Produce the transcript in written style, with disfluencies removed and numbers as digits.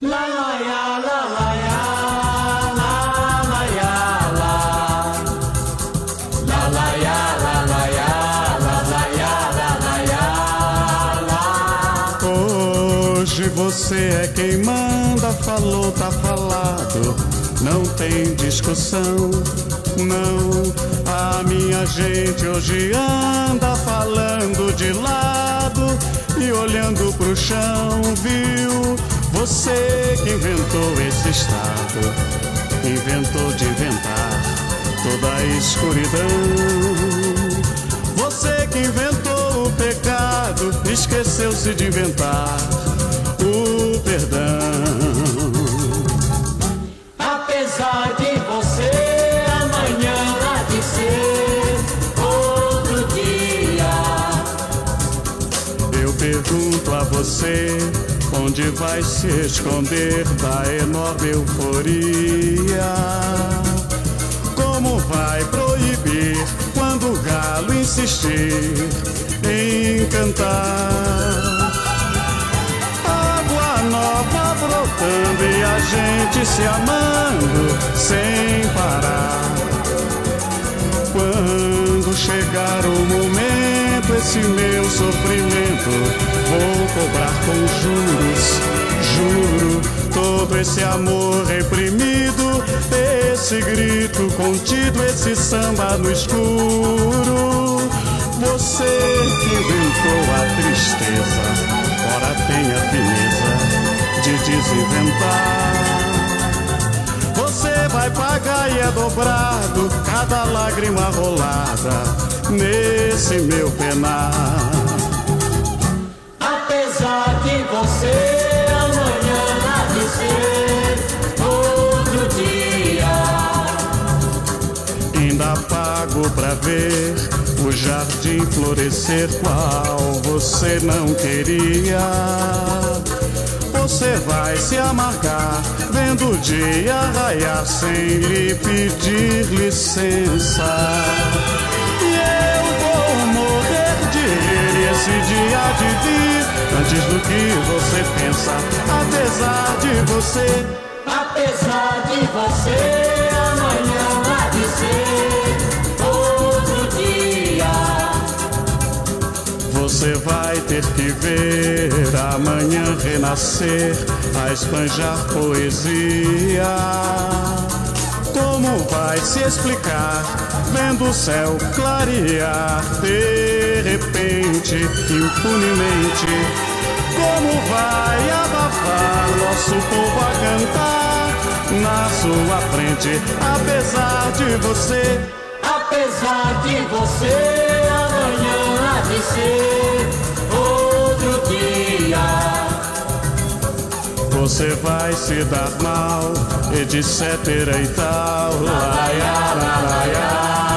La la ya, la la ya, la la ya, la. La la ya, la la ya, la la ya, la la ya, la. Hoje você é quem manda, falou, tá falado, não tem discussão, não. A minha gente hoje anda falando de lado e olhando pro chão, viu? Você que inventou esse estado, inventou de inventar toda a escuridão. Você que inventou o pecado, esqueceu-se de inventar o perdão. Apesar de você, amanhã há de ser outro dia. Eu pergunto a você, onde vai se esconder da enorme euforia? Como vai proibir quando o galo insistir em cantar? Água nova brotando e a gente se amando sem parar. Quando chegar o momento, esse meu sofrimento vou cobrar com juros, juro. Todo esse amor reprimido, esse grito contido, esse samba no escuro. Você que inventou a tristeza, ora tem a fineza de desinventar. Você vai pagar e é dobrado cada lágrima rolada nesse meu penar. Apesar de você, amanhã há de ser outro dia. Ainda pago pra ver o jardim florescer qual você não queria. Você vai se amargar vendo o dia raiar sem lhe pedir licença. E eu vou morrer de rir, e esse dia há de vir antes do que você pensa. Apesar de você, amanhã há de ser outro dia. você vai ter que ver amanhã renascer, a esbanjar poesia. Como vai se explicar vendo o céu clarear de repente, impunemente? Como vai abafar nosso povo a cantar na sua frente? Apesar de você, amanhã há de ser outro dia. você vai se dar mal, etc e tal. La, ya, la, ya.